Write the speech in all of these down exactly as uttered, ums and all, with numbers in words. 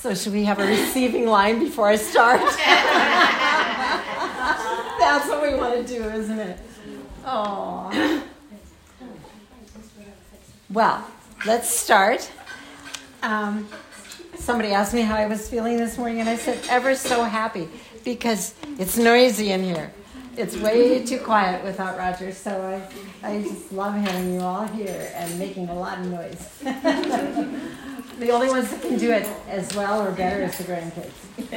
So should we have a receiving line before I start? That's what we want to do, isn't it? Oh. Well, let's start. Um, somebody asked me how I was feeling this morning, and I said, ever so happy, because it's noisy in here. It's way too quiet without Roger, so I, I just love having you all here and making a lot of noise. The only ones that can do it as well or better is the grandkids.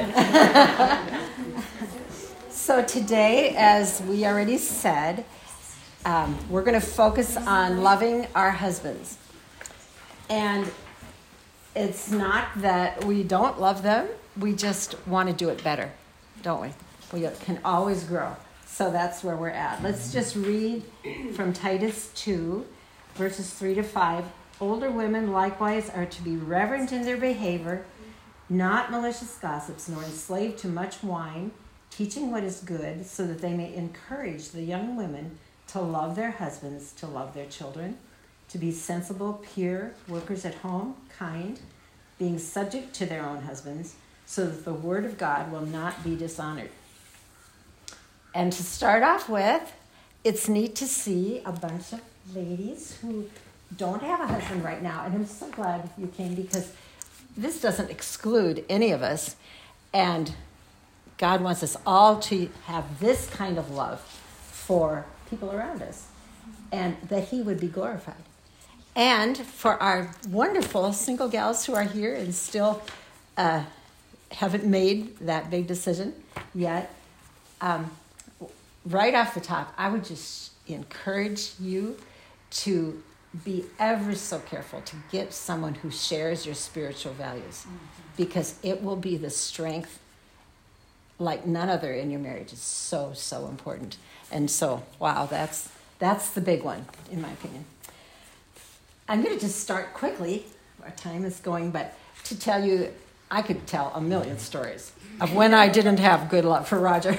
So today, as we already said, um, we're going to focus on loving our husbands. And it's not that we don't love them, we just want to do it better, don't we? We can always grow. So that's where we're at. Let's just read from Titus two, verses three to five. Older women likewise are to be reverent in their behavior, not malicious gossips, nor enslaved to much wine, teaching what is good, so that they may encourage the young women to love their husbands, to love their children, to be sensible, pure, workers at home, kind, being subject to their own husbands, so that the word of God will not be dishonored. And to start off with, it's neat to see a bunch of ladies who don't have a husband right now. And I'm so glad you came, because this doesn't exclude any of us. And God wants us all to have this kind of love for people around us, and that he would be glorified. And for our wonderful single gals who are here and still uh, haven't made that big decision yet, um, right off the top, I would just encourage you to be ever so careful to get someone who shares your spiritual values, mm-hmm. because it will be the strength like none other in your marriage. It's so, so important. And so, wow, that's that's the big one, in my opinion. I'm going to just start quickly. Our time is going, but to tell you, I could tell a million stories of when I didn't have good love for Roger.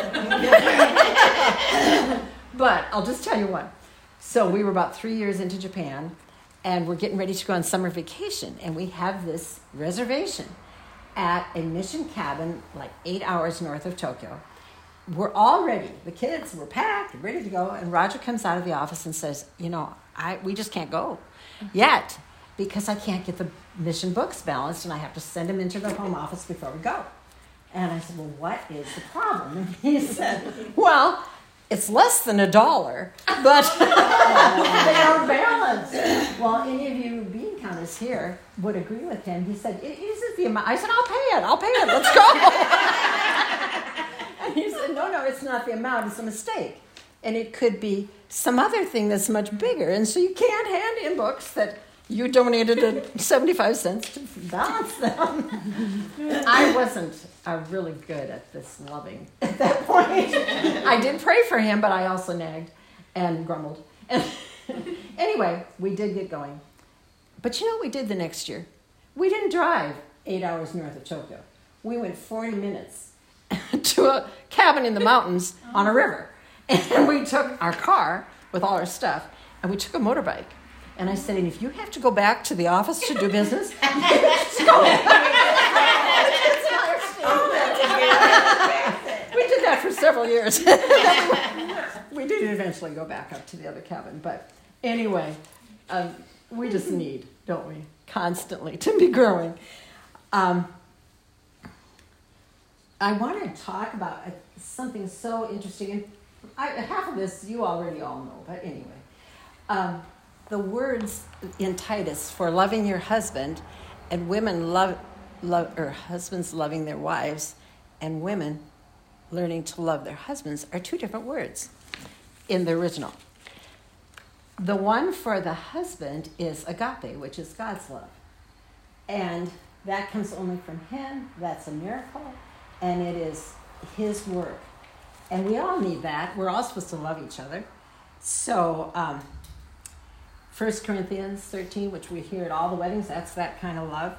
But I'll just tell you one. So we were about three years into Japan, and we're getting ready to go on summer vacation, and we have this reservation at a mission cabin like eight hours north of Tokyo. We're all ready. The kids were packed, ready to go, and Roger comes out of the office and says, you know, I we just can't go yet because I can't get the mission books balanced, and I have to send them into the home office before we go. And I said, well, what is the problem? And he said, well, it's less than a dollar, but they are balanced. Well, any of you bean counters here would agree with him. He said, it isn't the amount. I said, I'll pay it. I'll pay it. Let's go. And he said, no, no, it's not the amount. It's a mistake. And it could be some other thing that's much bigger. And so you can't hand in books that you donated at seventy-five cents to balance them. I wasn't uh, really good at this loving at that point. I did pray for him, but I also nagged and grumbled. And anyway, we did get going. But you know what we did the next year? We didn't drive eight hours north of Tokyo. We went forty minutes to a cabin in the mountains on a river. And we took our car with all our stuff, and we took a motorbike. And I said, and if you have to go back to the office to do business, go. We did that for several years. We did eventually go back up to the other cabin. But anyway, um, we just need, don't we, constantly to be growing. Um, I want to talk about something so interesting. And I, half of this you already all know, but anyway. Um, The words in Titus for loving your husband, and women love, love, or husbands loving their wives, and women learning to love their husbands are two different words in the original. The one for the husband is agape, which is God's love. And that comes only from him. That's a miracle. And it is his work. And we all need that. We're all supposed to love each other. So, um, First Corinthians thirteen, which we hear at all the weddings, that's that kind of love.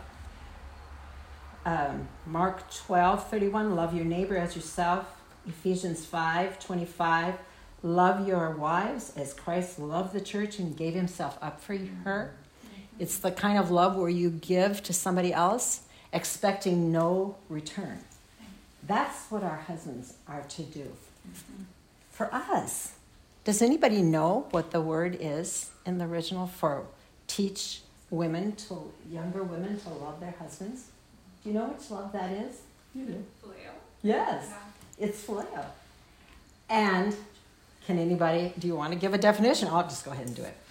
Um, Mark twelve thirty-one, love your neighbor as yourself. Ephesians five twenty-five, love your wives as Christ loved the church and gave himself up for her. It's the kind of love where you give to somebody else expecting no return. That's what our husbands are to do. Mm-hmm. For us. Does anybody know what the word is in the original for teach women, to younger women, to love their husbands? Do you know which love that is? You do. Phileo. Yes, yeah. It's phileo. And can anybody, do you want to give a definition? I'll just go ahead and do it.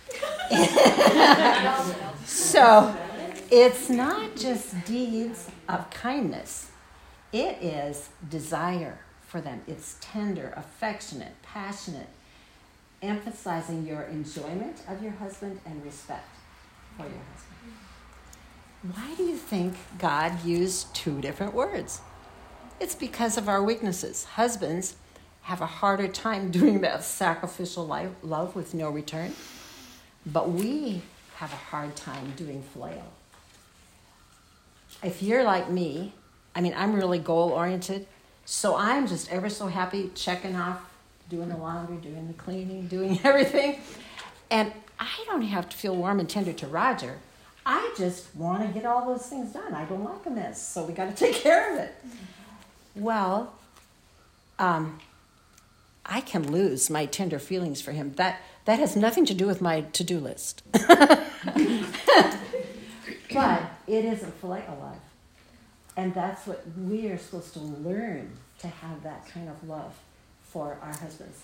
So, it's not just deeds of kindness. It is desire for them. It's tender, affectionate, passionate, emphasizing your enjoyment of your husband and respect for your husband. Why do you think God used two different words? It's because of our weaknesses. Husbands have a harder time doing that sacrificial life, love with no return, but we have a hard time doing phileo. If you're like me, I mean, I'm really goal-oriented, so I'm just ever so happy checking off, doing the laundry, doing the cleaning, doing everything. And I don't have to feel warm and tender to Roger. I just want to get all those things done. I don't like a mess, so we got to take care of it. Well, um, I can lose my tender feelings for him. That that has nothing to do with my to-do list. But it isn't phileo love. And that's what we are supposed to learn, to have that kind of love for our husbands.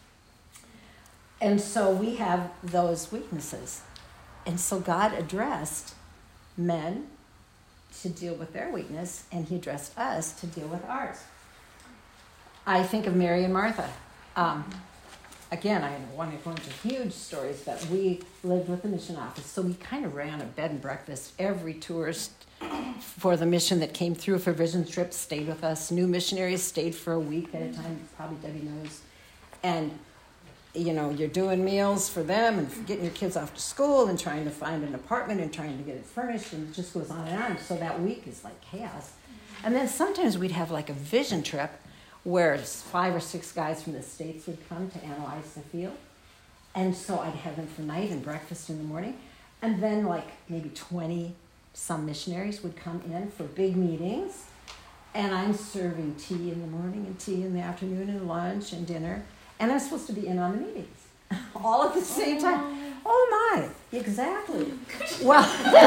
And so we have those weaknesses. And so God addressed men to deal with their weakness, and he addressed us to deal with ours. I think of Mary and Martha. Um, again, I don't want to go into huge stories, but we lived with the mission office, so we kind of ran a bed and breakfast. Every tourist for the mission that came through for vision trips stayed with us. New missionaries stayed for a week at a time, probably Debbie knows. And, you know, you're doing meals for them and getting your kids off to school and trying to find an apartment and trying to get it furnished, and it just goes on and on. So that week is like chaos. And then sometimes we'd have like a vision trip where five or six guys from the States would come to analyze the field. And so I'd have them for night and breakfast in the morning. And then like maybe twenty some missionaries would come in for big meetings. And I'm serving tea in the morning and tea in the afternoon and lunch and dinner. And I'm supposed to be in on the meetings all at the same time. Oh my, exactly. Well,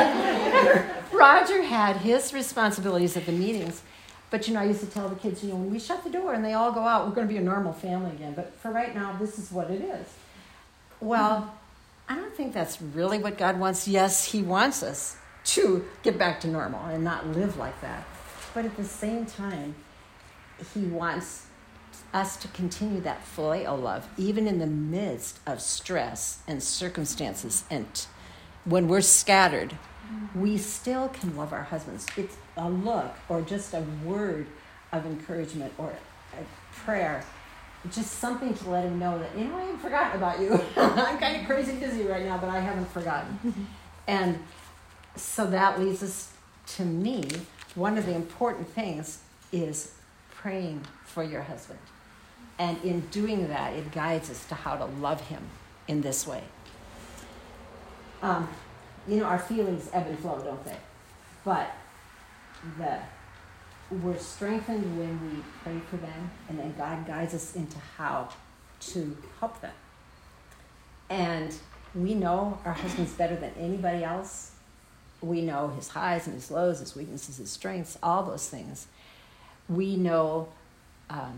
Roger had his responsibilities at the meetings. But, you know, I used to tell the kids, you know, when we shut the door and they all go out, we're going to be a normal family again. But for right now, this is what it is. Well, I don't think that's really what God wants. Yes, he wants us to get back to normal and not live like that. But at the same time, he wants us to continue that phileo love, even in the midst of stress and circumstances. And when we're scattered, we still can love our husbands. It's a look or just a word of encouragement or a prayer, just something to let him know that, you know, I haven't forgotten about you. I'm kind of crazy busy right now, but I haven't forgotten. And so that leads us to me, one of the important things is praying for your husband. And in doing that, it guides us to how to love him in this way. Um, you know, our feelings ebb and flow, don't they? But the we're strengthened when we pray for them, and then God guides us into how to help them. And we know our husbands better than anybody else. We know his highs and his lows, his weaknesses, his strengths, all those things. We know um,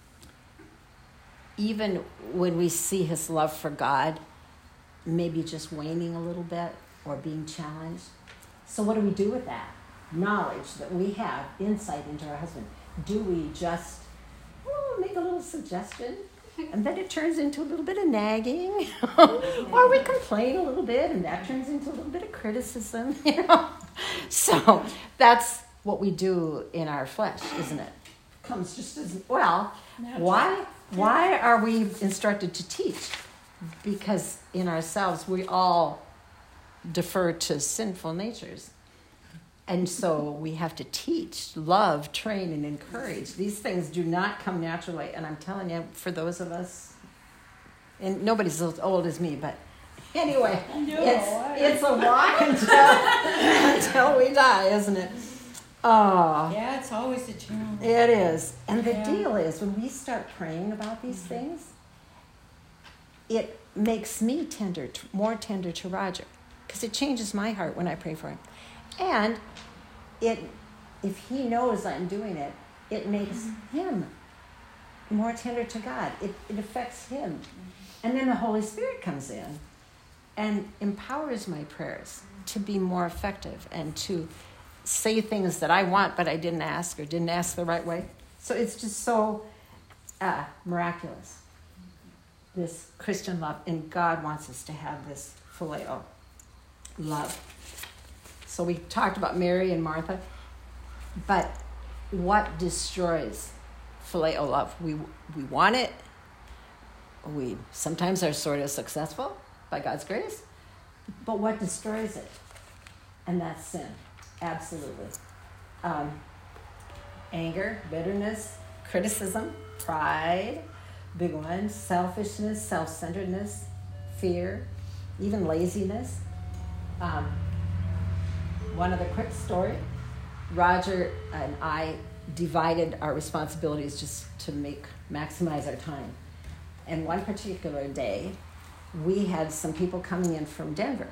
even when we see his love for God maybe just waning a little bit or being challenged. So what do we do with that knowledge that we have, insight into our husband? Do we just oh, make a little suggestion, and then it turns into a little bit of nagging, or we complain a little bit, and that turns into a little bit of criticism, you know? So that's what we do in our flesh, isn't it? Comes just as well. Why? Why are we instructed to teach? Because in ourselves we all defer to sinful natures. And so we have to teach, love, train, and encourage. These things do not come naturally. And I'm telling you, for those of us, and nobody's as old as me, but anyway, no, it's, it's a walk until, until we die, isn't it? Oh. Yeah, it's always a challenge. It is. And the Yeah. deal is, when we start praying about these mm-hmm. things, it makes me tender, to, more tender to Roger, because it changes my heart when I pray for him. And it, if he knows I'm doing it, it makes mm-hmm. him more tender to God. It, it affects him. Mm-hmm. And then the Holy Spirit comes in and empowers my prayers to be more effective and to say things that I want but I didn't ask or didn't ask the right way. So it's just so uh, miraculous, this Christian love. And God wants us to have this phileo love. So we talked about Mary and Martha, but what destroys phileo love? We we want it. We sometimes are sort of successful by God's grace, but what destroys it? And that's sin. Absolutely. Um, anger, bitterness, criticism, pride, big one, selfishness, self-centeredness, fear, even laziness. Um, one other quick story. Roger and I divided our responsibilities just to make maximize our time. And one particular day, we had some people coming in from Denver.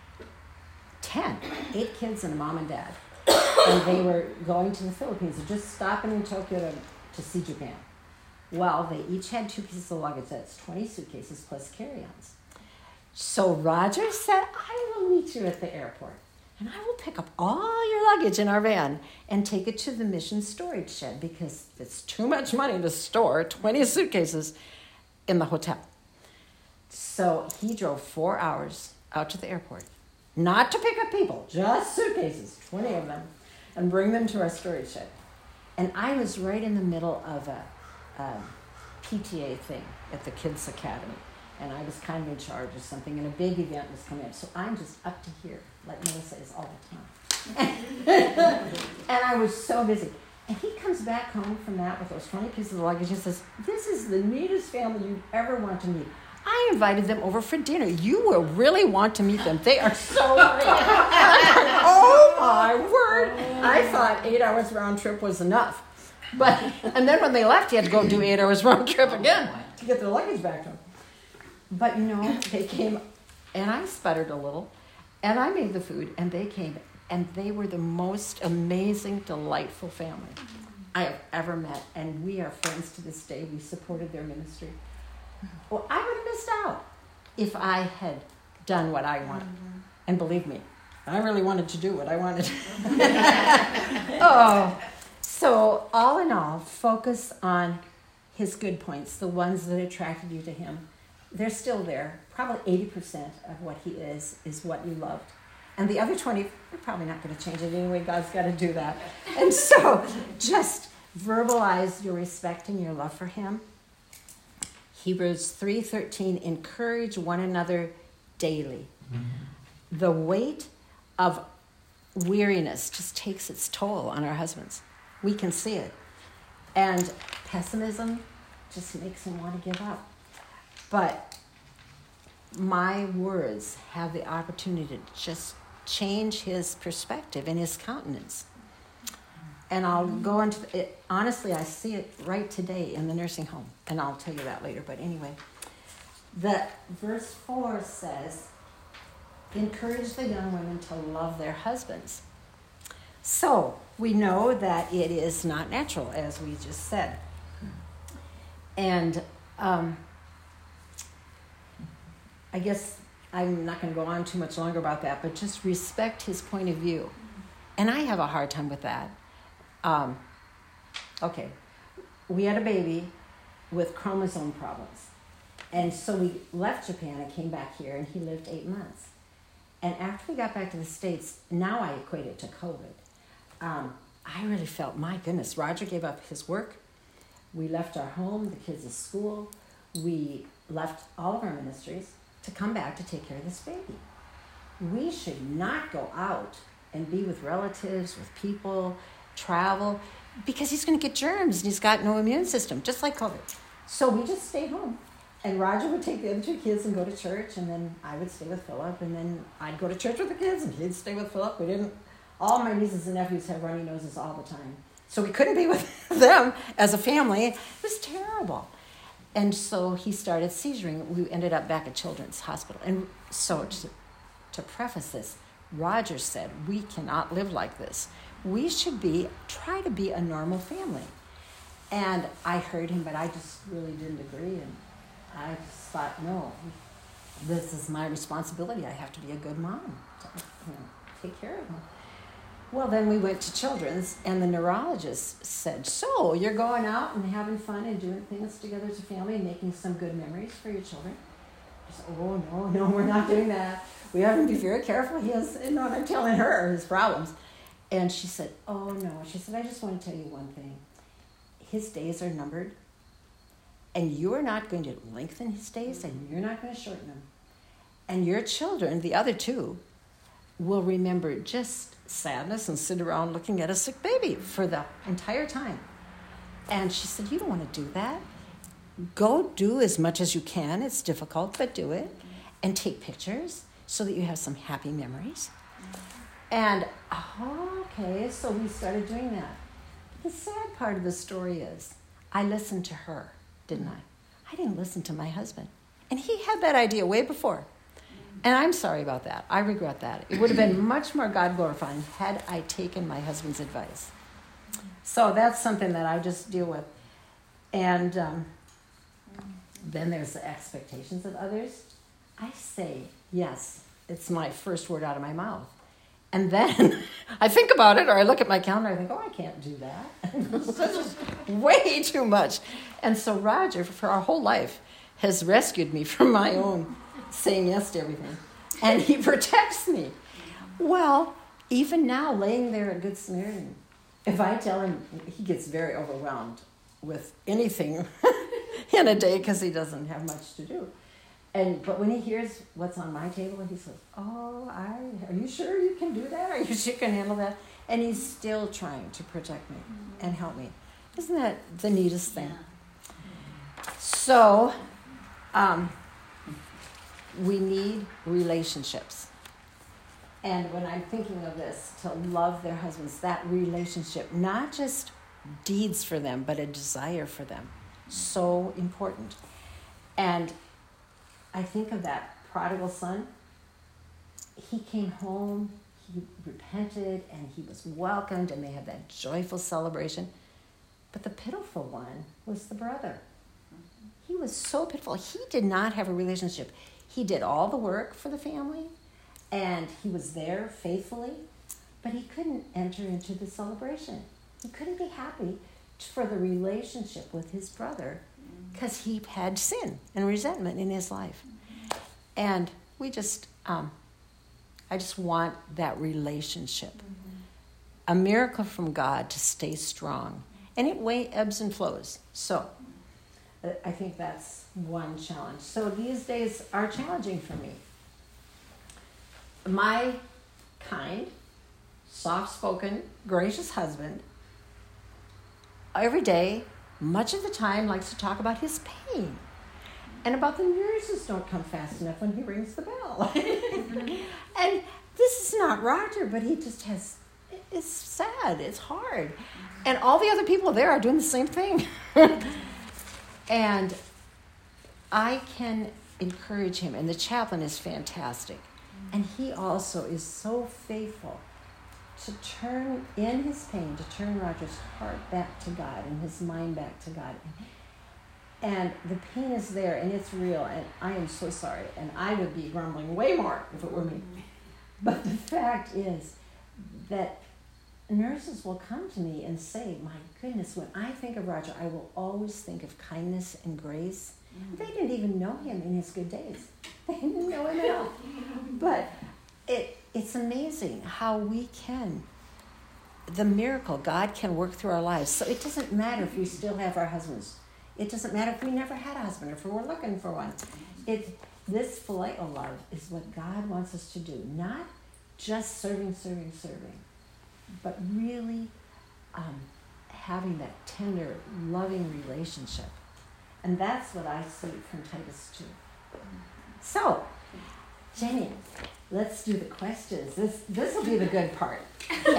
Ten, eight kids and a mom and dad. And they were going to the Philippines, and just stopping in Tokyo to, to see Japan. Well, they each had two pieces of luggage. That's twenty suitcases plus carry-ons. So Roger said, I will meet you at the airport, and I will pick up all your luggage in our van and take it to the mission storage shed, because it's too much money to store twenty suitcases in the hotel. So he drove four hours out to the airport, not to pick up people, just suitcases, twenty of them, and bring them to our storage shed. And I was right in the middle of a, a P T A thing at the Kids Academy, and I was kind of in charge of something, and a big event was coming up. So I'm just up to here, like Melissa is all the time. And I was so busy. And he comes back home from that with those twenty pieces of luggage and says, this is the neatest family you'd ever want to meet. I invited them over for dinner. You will really want to meet them. They are so great. Oh, my word. I thought eight hours round trip was enough. But and then when they left, you had to go do eight hours round trip again to get their luggage back to them. But, you know, they came, and I sputtered a little, and I made the food, and they came, and they were the most amazing, delightful family I have ever met. And we are friends to this day. We supported their ministry. Well, I would have missed out if I had done what I wanted. Mm-hmm. And believe me, I really wanted to do what I wanted. Oh, so all in all, focus on his good points, the ones that attracted you to him. They're still there. Probably eighty percent of what he is is what you loved. And the other twenty, you're probably not going to change it anyway. God's got to do that. And so just verbalize your respect and your love for him. Hebrews three thirteen, encourage one another daily. Mm-hmm. The weight of weariness just takes its toll on our husbands. We can see it. And pessimism just makes him want to give up. But my words have the opportunity to just change his perspective and his countenance. And I'll go into it. Honestly, I see it right today in the nursing home, and I'll tell you that later. But anyway, the verse four says, encourage the young women to love their husbands. So we know that it is not natural, as we just said. And um, I guess I'm not going to go on too much longer about that, but just respect his point of view. And I have a hard time with that. Um, okay, we had a baby with chromosome problems. And so we left Japan and came back here, and he lived eight months. And after we got back to the States, now I equate it to COVID. Um, I really felt, my goodness, Roger gave up his work. We left our home, the kids' school. We left all of our ministries to come back to take care of this baby. We should not go out and be with relatives, with people, travel, because he's going to get germs and he's got no immune system, just like COVID. So we just stayed home. And Roger would take the other two kids and go to church, and then I would stay with Philip, and then I'd go to church with the kids, and he'd stay with Philip. We didn't all my nieces and nephews have runny noses all the time. So we couldn't be with them as a family. It was terrible. And so he started seizuring. We ended up back at Children's Hospital. And so to, to preface this, Roger said, we cannot live like this. We should be, try to be a normal family. And I heard him, but I just really didn't agree. And I just thought, no, this is my responsibility. I have to be a good mom, to, you know, take care of him. Well, then we went to Children's, and the neurologist said, so you're going out and having fun and doing things together as a family and making some good memories for your children? I said, oh, no, no, we're not doing that. We have to be very careful. He has, you know, and I'm telling her his problems. And she said, oh, no. She said, I just want to tell you one thing. His days are numbered, and you are not going to lengthen his days, and you're not going to shorten them. And your children, the other two, will remember just sadness and sit around looking at a sick baby for the entire time. And she said, you don't want to do that. Go do as much as you can. It's difficult, but do it. And take pictures so that you have some happy memories. And, oh, okay, so we started doing that. The sad part of the story is I listened to her, didn't I? I didn't listen to my husband. And he had that idea way before. And I'm sorry about that. I regret that. It would have been much more God-glorifying had I taken my husband's advice. So that's something that I just deal with. And um, then there's the expectations of others. I say, yes, it's my first word out of my mouth. And then I think about it, or I look at my calendar, I think, oh, I can't do that. This is way too much. And so Roger, for our whole life, has rescued me from my own saying yes to everything. And he protects me. Well, even now, laying there at Good Samaritan, if I tell him, he gets very overwhelmed with anything in a day because he doesn't have much to do. And but when he hears what's on my table, he says, oh, I, are you sure you can do that? Are you sure you can handle that? And he's still trying to protect me mm-hmm. and help me. Isn't that the neatest thing? Yeah. So, um, we need relationships. And when I'm thinking of this, to love their husbands, that relationship, not just deeds for them, but a desire for them. So important. And I think of that prodigal son. He came home, he repented, and he was welcomed, and they had that joyful celebration. But the pitiful one was the brother. He was so pitiful. He did not have a relationship. He did all the work for the family, and he was there faithfully, but he couldn't enter into the celebration. He couldn't be happy for the relationship with his brother because he had sin and resentment in his life. And we just, um, I just want that relationship. Mm-hmm. A miracle from God to stay strong. And it way ebbs and flows. So uh, I think that's one challenge. So these days are challenging for me. My kind, soft-spoken, gracious husband, every day, much of the time, likes to talk about his pain and about the nurses don't come fast enough when he rings the bell. And this is not Roger, but he just has, it's sad, it's hard. And all the other people there are doing the same thing. And I can encourage him, and the chaplain is fantastic. And he also is so faithful to turn, in his pain, to turn Roger's heart back to God and his mind back to God. And the pain is there, and it's real, and I am so sorry. And I would be grumbling way more if it were me. But the fact is that nurses will come to me and say, my goodness, when I think of Roger, I will always think of kindness and grace. Mm-hmm. They didn't even know him in his good days. They didn't know him at all. But it it's amazing how we can, the miracle, God can work through our lives. So it doesn't matter if we still have our husbands. It doesn't matter if we never had a husband or if we're looking for one. It, this phileo love is what God wants us to do. Not just serving, serving, serving, but really um, having that tender, loving relationship. And that's what I see from Titus two. So, Jenny, let's do the questions. This this will be the good part.